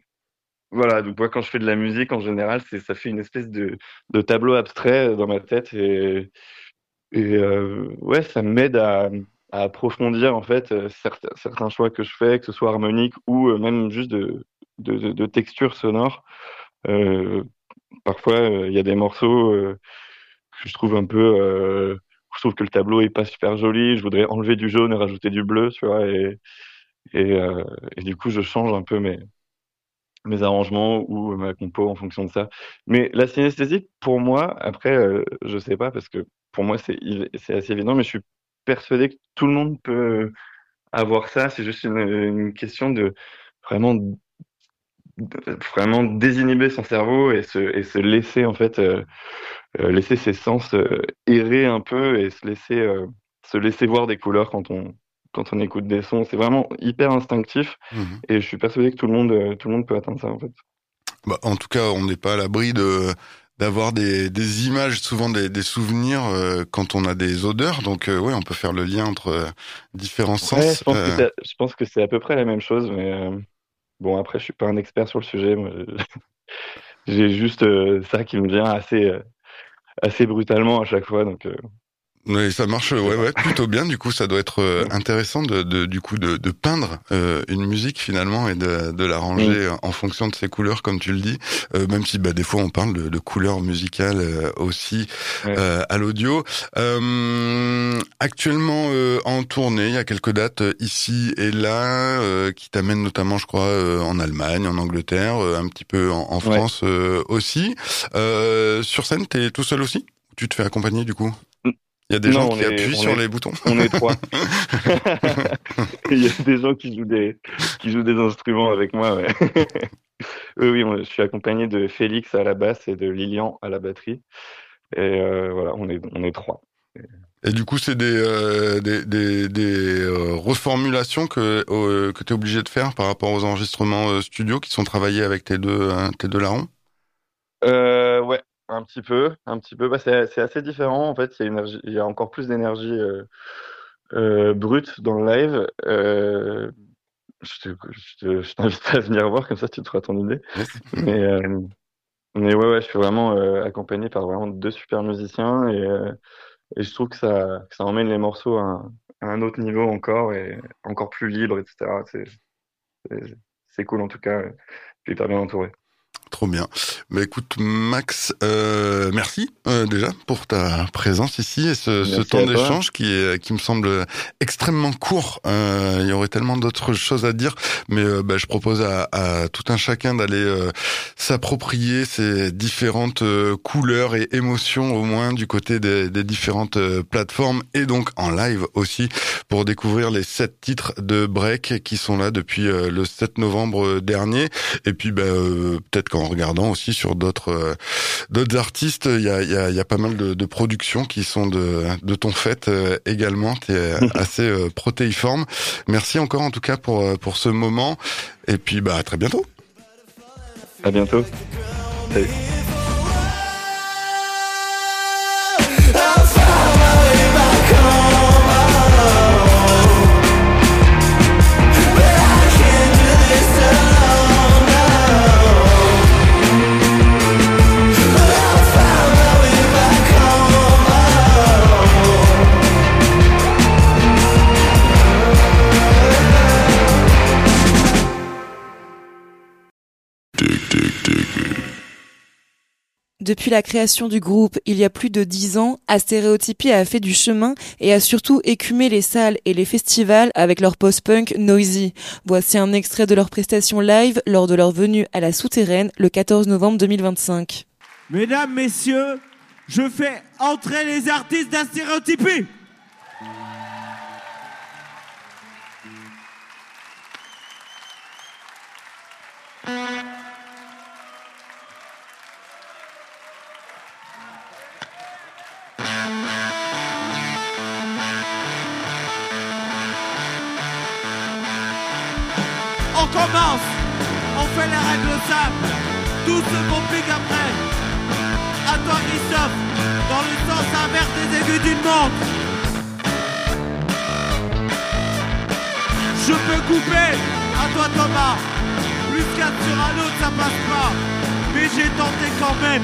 Voilà, donc moi quand je fais de la musique en général, c'est ça fait une espèce de, de tableau abstrait dans ma tête et, et euh, ouais, ça m'aide à, à approfondir en fait euh, certains, certains choix que je fais, que ce soit harmonique ou euh, même juste de, de, de, de texture sonore. Euh, parfois, euh, il y a des morceaux euh, que je trouve un peu, euh, je trouve que le tableau est pas super joli. Je voudrais enlever du jaune et rajouter du bleu, tu vois, et et, euh, et du coup, je change un peu mes mes arrangements ou ma compo en fonction de ça. Mais la synesthésie, pour moi, après, euh, je sais pas, parce que pour moi, c'est, c'est assez évident, mais je suis persuadé que tout le monde peut avoir ça. C'est juste une, une question de vraiment, de, vraiment désinhiber son cerveau et se, et se laisser, en fait, euh, euh, laisser ses sens euh, errer un peu et se laisser, euh, se laisser voir des couleurs quand on, quand on écoute des sons. C'est vraiment hyper instinctif mmh. et je suis persuadé que tout le monde, euh, tout le monde peut atteindre ça en fait. Bah, en tout cas, on n'est pas à l'abri de d'avoir des, des images, souvent des, des souvenirs euh, quand on a des odeurs. Donc euh, ouais, on peut faire le lien entre euh, différents sens. Ouais, je pense, euh... que c'est, je pense que c'est à peu près la même chose, mais euh, bon après, je suis pas un expert sur le sujet. Moi, j'ai juste euh, ça qui me vient assez euh, assez brutalement à chaque fois, donc. Euh... Oui, ça marche, ouais, ouais, plutôt bien. Du coup, ça doit être euh, intéressant de, de, du coup, de, de peindre euh, une musique finalement et de, de l'arranger mmh. en fonction de ses couleurs, comme tu le dis. Euh, même si, bah, des fois, on parle de, de couleurs musicales euh, aussi ouais. euh, à l'audio. Euh, actuellement euh, en tournée, il y a quelques dates ici et là euh, qui t'amènent notamment, je crois, euh, en Allemagne, en Angleterre, euh, un petit peu en, en France ouais. euh, aussi. Euh, sur scène, t'es tout seul aussi? Ou tu te fais accompagner du coup? Il y a des non, gens qui est, appuient sur est, les boutons. On est trois. Il y a des gens qui jouent des qui jouent des instruments avec moi. Ouais. oui, oui, on, je suis accompagné de Félix à la basse et de Lilian à la batterie. Et euh, voilà, on est on est trois. Et, et du coup, c'est des euh, des des, des euh, reformulations que euh, que t'es obligé de faire par rapport aux enregistrements euh, studio qui sont travaillés avec tes deux hein, tes deux larrons. Euh, ouais. Un petit peu, un petit peu. Bah, c'est, c'est assez différent. En fait, il y a, énergie, il y a encore plus d'énergie euh, euh, brute dans le live. Euh, je, te, je, te, je t'invite à venir voir, comme ça tu te feras ton idée. mais, euh, mais ouais, ouais, je suis vraiment euh, accompagné par vraiment deux super musiciens et, euh, et je trouve que ça, que ça emmène les morceaux à un, à un autre niveau encore et encore plus libre, et cetera. C'est, c'est, c'est cool en tout cas. Je suis hyper bien entouré. Trop bien. Bah écoute Max, euh, merci euh, déjà pour ta présence ici et ce, ce temps d'échange qui est qui me semble extrêmement court. Euh, il y aurait tellement d'autres choses à dire, mais euh, bah, je propose à, à tout un chacun d'aller euh, s'approprier ces différentes euh, couleurs et émotions au moins du côté des, des différentes euh, plateformes et donc en live aussi pour découvrir les sept titres de Break qui sont là depuis euh, le sept novembre dernier et puis bah, euh, peut-être qu'en regardant aussi sur d'autres euh, d'autres artistes, il y a il y a il y a pas mal de, de productions qui sont de de ton fait euh, également. T'es assez euh, protéiforme. Merci encore en tout cas pour pour ce moment et puis bah à très bientôt. À bientôt. Salut. Oh Depuis la création du groupe, il y a plus de dix ans, Astéréotypie a fait du chemin et a surtout écumé les salles et les festivals avec leur post-punk Noisy. Voici un extrait de leur prestation live lors de leur venue à la Souterraine le quatorze novembre deux mille vingt-cinq. Mesdames, messieurs, je fais entrer les artistes d'Astéréotypie. On commence, on fait les règles simples, tout se complique après. À toi Christophe, dans le sens inverse des aiguilles d'une montre. Je peux couper, à toi Thomas. Plus quatre sur un autre, ça passe pas, mais j'ai tenté quand même.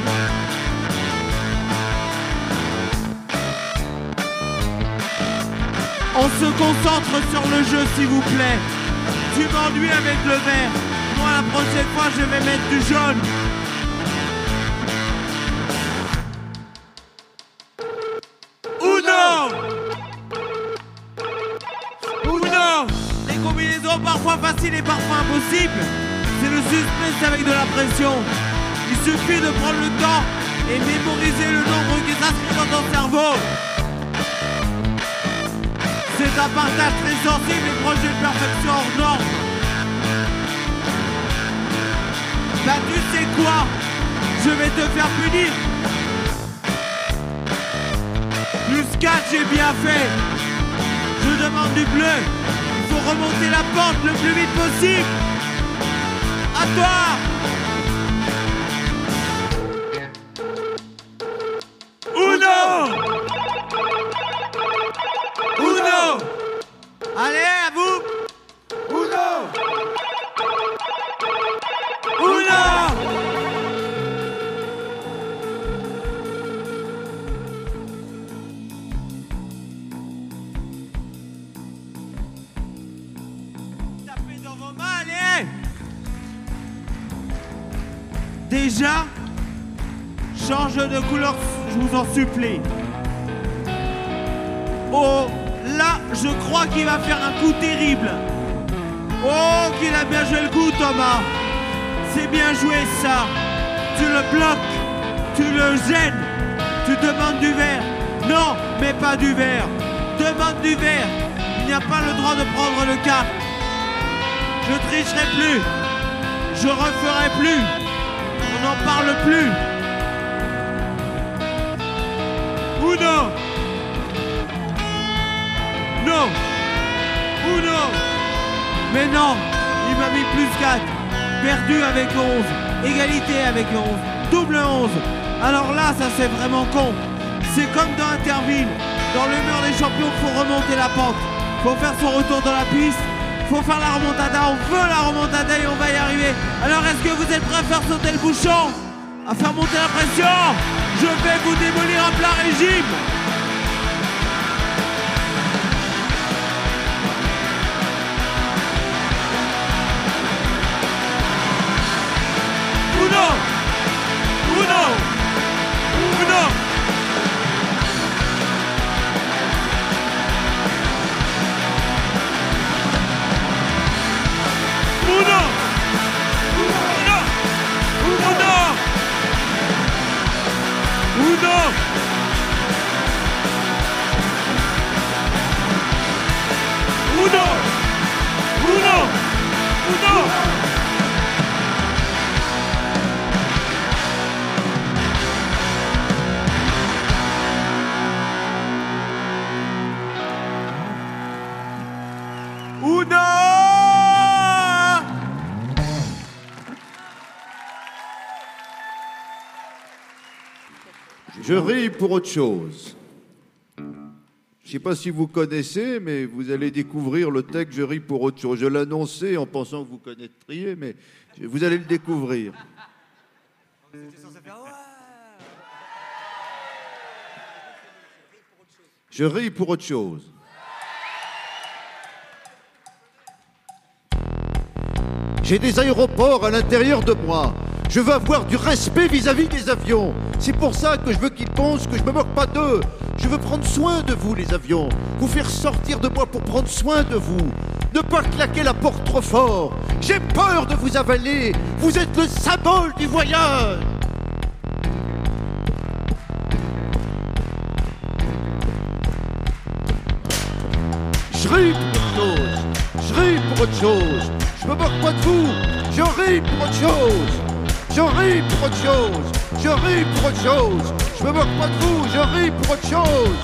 On se concentre sur le jeu s'il vous plaît. Tu m'ennuies avec le vert. Moi la prochaine fois je vais mettre du jaune. Uno Uno. Les combinaisons parfois faciles et parfois impossibles. C'est le suspense avec de la pression. Il suffit de prendre le temps et mémoriser le nombre qui s'inscrit dans ton cerveau. C'est un partage très sensible et proche de perfection hors norme. Bah tu sais quoi, je vais te faire punir. Plus quatre, j'ai bien fait. Je demande du bleu. Il faut remonter la pente le plus vite possible. À toi. Uno. Uno. Allez, à vous. Uno. Uno. Tapez dans vos mains, allez. Déjà, change de couleur, je vous en supplie. Oh, là, je crois qu'il va faire un coup terrible. Oh, qu'il a bien joué le coup, Thomas. C'est bien joué, ça. Tu le bloques, tu le gênes, tu demandes du verre. Non, mais pas du verre. Demande du verre. Il n'y a pas le droit de prendre le cas. Je tricherai plus. Je referai plus. On n'en parle plus. Uno. Non. Uno. Mais non, il m'a mis plus quatre. Perdu avec onze. Égalité avec onze. Double onze. Alors là, ça c'est vraiment con. C'est comme dans Interville. Dans le mur des champions, faut remonter la pente. Faut faire son retour dans la piste. Faut faire la remontada. On veut la remontada et on va y arriver. Alors est-ce que vous êtes prêts à faire sauter le bouchon? À faire monter la pression? Je vais vous démolir à plein régime. Uno! Uno! Uno! Uno! Uno! Uno! Uno! Uno! Uno! Uno! Je ris pour autre chose. Je ne sais pas si vous connaissez, mais vous allez découvrir le texte « Je ris pour autre chose ». Je l'annonçais en pensant que vous connaîtriez, mais vous allez le découvrir. Je ris pour autre chose. J'ai des aéroports à l'intérieur de moi. Je veux avoir du respect vis-à-vis des avions. C'est pour ça que je veux qu'ils pensent que je me moque pas d'eux. Je veux prendre soin de vous, les avions. Vous faire sortir de moi pour prendre soin de vous. Ne pas claquer la porte trop fort. J'ai peur de vous avaler. Vous êtes le symbole du voyage. Je ris pour autre chose. Je ris pour autre chose. Je me moque pas de vous. Je ris pour autre chose. Je ris pour autre chose. Je ris pour autre chose. Je me moque pas de vous. Je ris pour autre chose.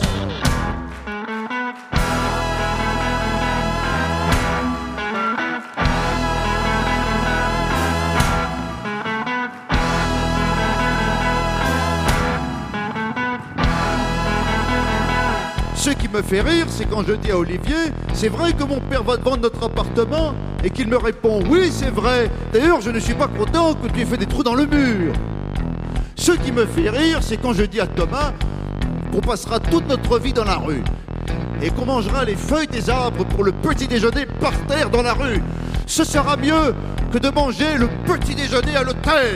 Ce qui me fait rire, c'est quand je dis à Olivier, c'est vrai que mon père va te vendre notre appartement, et qu'il me répond, oui, c'est vrai. D'ailleurs, je ne suis pas content que tu aies fait des trous dans le mur. Ce qui me fait rire, c'est quand je dis à Thomas qu'on passera toute notre vie dans la rue, et qu'on mangera les feuilles des arbres pour le petit déjeuner par terre dans la rue. Ce sera mieux que de manger le petit déjeuner à l'hôtel.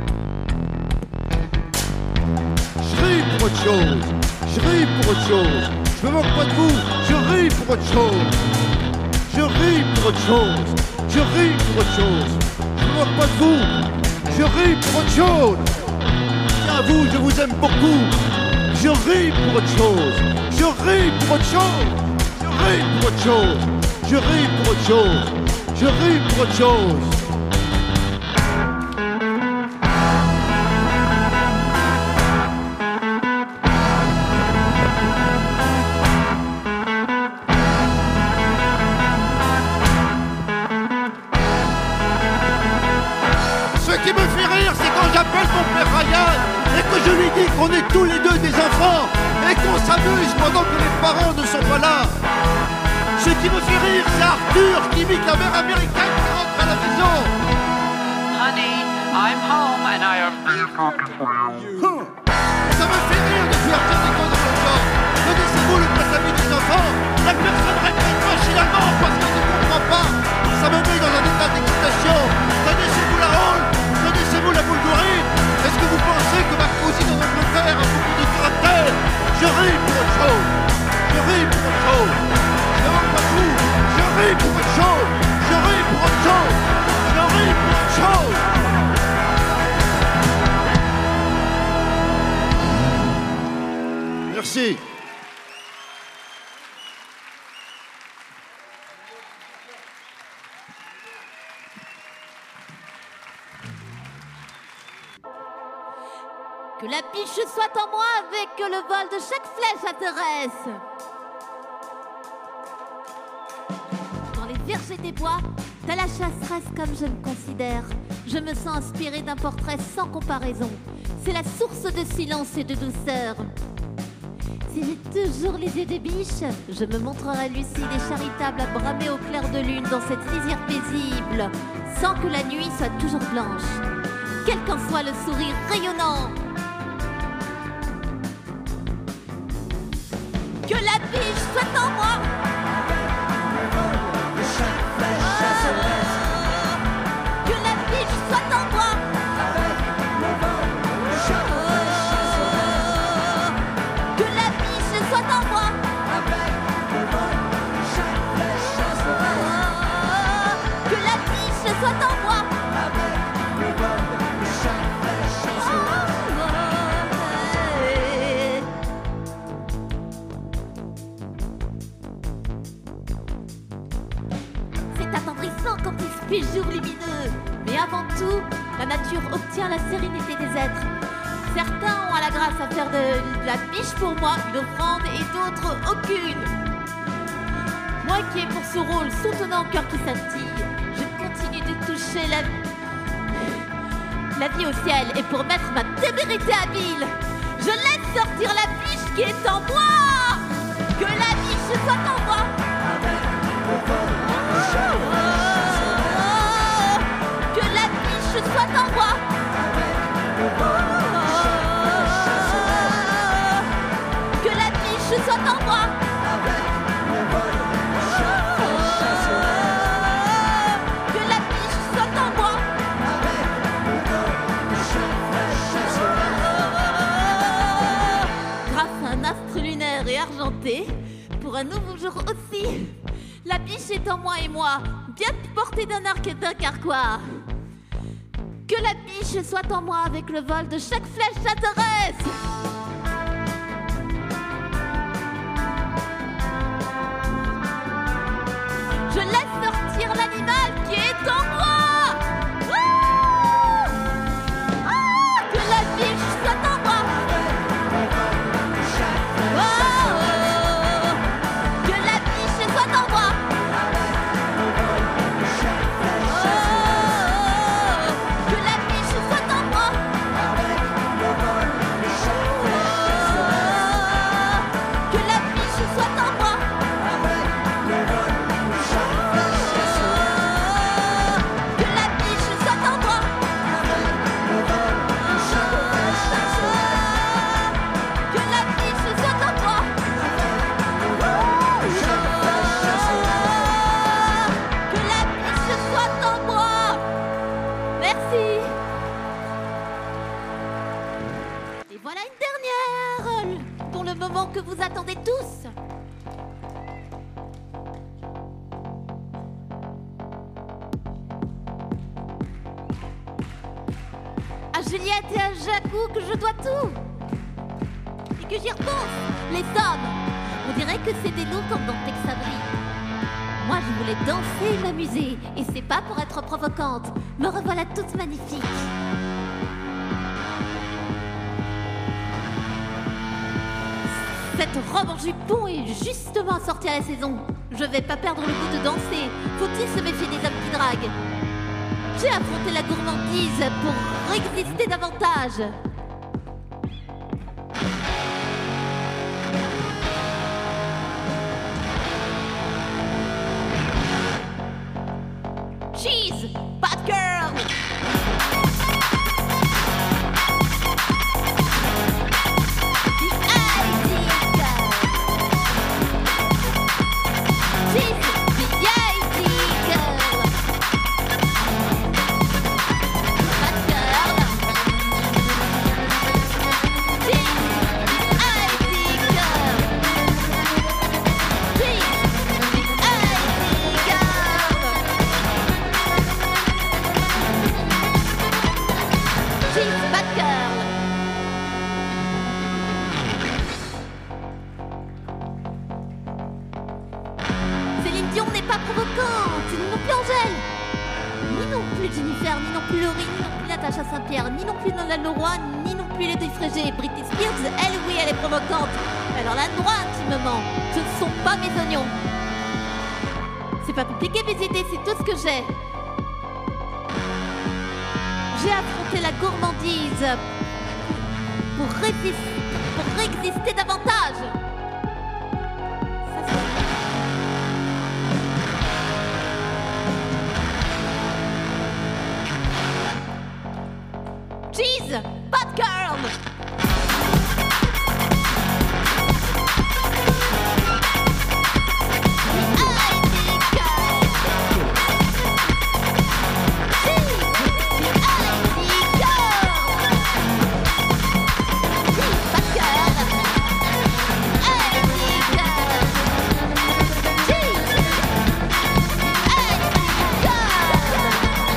Je ris pour autre chose. Je ris pour autre chose. Je me moque pas de vous, je ris pour autre chose. Je ris pour autre chose. Je ris pour autre chose. Je me moque pas de vous, je ris pour autre chose. Tiens, vous, je vous aime beaucoup. Je ris pour autre chose. Je ris pour autre chose. Je ris pour autre chose. Je ris pour autre chose. Je ris pour autre chose. Je lui dis qu'on est tous les deux des enfants et qu'on s'amuse pendant que les parents ne sont pas là. Ce qui me fait rire, c'est Arthur qui imite la mère américaine qui rentre à la maison. Honey, I'm home and I am beautiful. Ça me fait rire de faire dire des choses de ce genre. Connaissez-vous le plat des enfants? La personne répète machinalement parce qu'elle ne comprend pas. Ça me met dans un état d'excitation. Connaissez-vous la hall? Connaissez-vous la boulgourine? Est-ce que vous pensez que ma cousine en Angleterre a beaucoup de caractère? Je ris pour autre chose. Je ris pour autre chose. Je ne manque pas de vous. Je ris pour autre chose. Je ris pour autre chose. Je ris pour autre chose. Merci. Que la biche soit en moi avec le vol de chaque flèche intéresse. Dans les vergers des bois, de la chasseresse comme je me considère, je me sens inspirée d'un portrait sans comparaison. C'est la source de silence et de douceur. Si j'ai toujours les yeux des biches, je me montrerai lucide et charitable à bramer au clair de lune dans cette lisière paisible, sans que la nuit soit toujours blanche. Quel qu'en soit le sourire rayonnant, que la biche soit en moi. Que la biche soit en moi. Que la biche soit en moi. Que la biche soit en moi. Jour lumineux, mais avant tout, la nature obtient la sérénité des êtres. Certains ont à la grâce à faire de, de la biche pour moi une offrande et d'autres aucune. Moi qui ai pour ce rôle soutenant cœur qui scintille, je continue de toucher la, la vie au ciel et pour mettre ma témérité habile, je laisse sortir la biche qui est en moi. Que la biche soit en moi. Soit en moi. Que la biche soit en moi. Que la biche soit en moi. pour un nouveau jour aussi. La biche est en moi et moi, bien portée d'un arc d'un carquois. Que la biche soit en moi avec le vol de chaque flèche s'intéresse. Je laisse sortir l'animal qui est en moi. Wouh! Ah, que la biche soit en moi. Oh, oh, que la biche soit en moi. Oh, que la biche soit en moi. Que la biche soit en moi. Que la biche soit en moi. Que la biche soit en moi. Que la biche soit en moi. Merci. Et voilà une dernière, pour le moment que vous attendez tous. À Juliette et à Jacou que je dois tout. Et que j'y repense. Les hommes, on dirait que c'est des loups comme dans Tex Avery. Moi je voulais danser et m'amuser. Et c'est pas pour être provocante. Me revoilà toute magnifique. Cette robe en jupon est justement sortie à la saison. Je vais pas perdre le goût de danser. Faut-il se méfier des hommes qui draguent? J'ai affronté la gourmandise pour exister davantage. Cheese, bad girl. The I T girl. Cheese, the I T girl. Bad girl. Cheese, the I T girl. Cheese, the I T girl. Cheese, bad girl. Céline Dion n'est pas provocante, ni non plus Angèle, ni non plus Jennifer, ni non plus Laurie, ni non plus Natacha Saint-Pierre, ni non plus Nana Leroy, ni non plus Lady Frégé. Britney Spears, elle, oui, elle est provocante. Elle en a le droit intimement. Ce ne sont pas mes oignons. C'est pas compliqué mes idées, c'est tout ce que j'ai. J'ai affronté la gourmandise pour résister, pour exister davantage. Ça, c'est- Cheese, bad girl. The I T girl. Cheese, the I T girl. Cheese, bad girl. I T girl. Cheese, the I T girl.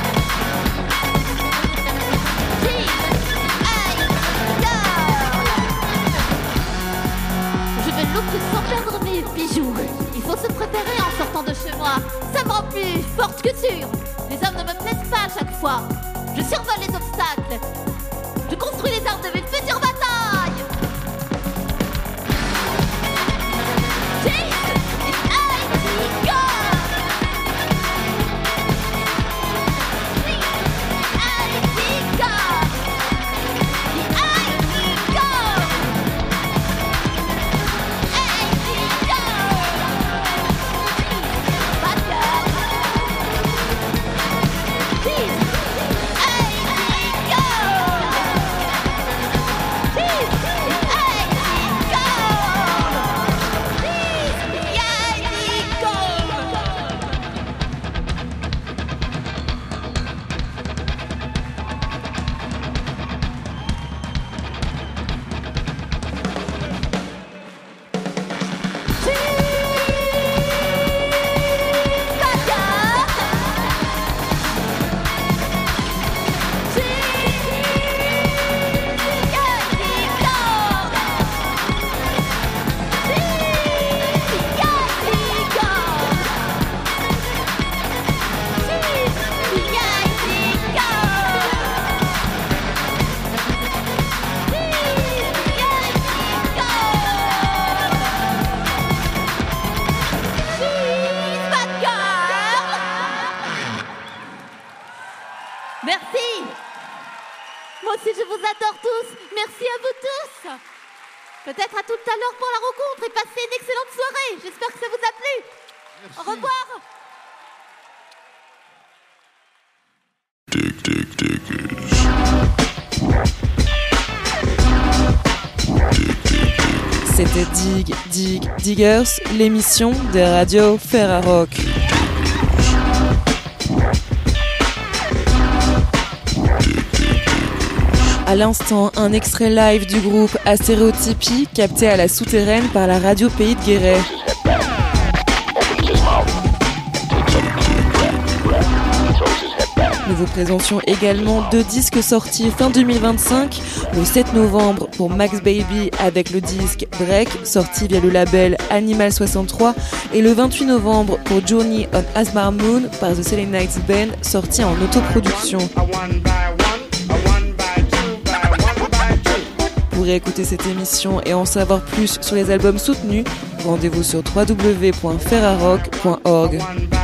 Je vais look sans perdre mes bijoux. Il faut se préparer en sortant de chez moi. Ça me rend plus forte que sûre. Les hommes ne me plaisent pas à chaque fois. Je survole les obstacles. Je construis les armes de mes futures batailles. Cheese, the I T girl. Cheese, the I T girl. The I T girl. I T girl. Bad girl. Cheese, I T girl. Merci. Moi aussi, je vous adore tous. Merci à vous tous. Peut-être à tout à l'heure pour la rencontre et passez une excellente soirée. J'espère que ça vous a plu. Merci. Au revoir. C'était Dig, Dig, Diggers, l'émission des radios Ferrarock. À l'instant, un extrait live du groupe Astéréotypie capté à la souterraine par la radio Pays de Guéret. Nous vous présentions également deux disques sortis fin deux mille vingt-cinq, le sept novembre pour Max Baby avec le disque Break, sorti via le label Animal soixante-trois, et le vingt-huit novembre pour Journey on Asmar Moon par The Selenites Band, sorti en autoproduction. Pour écouter cette émission et en savoir plus sur les albums soutenus, rendez-vous sur w w w point ferrarock point org.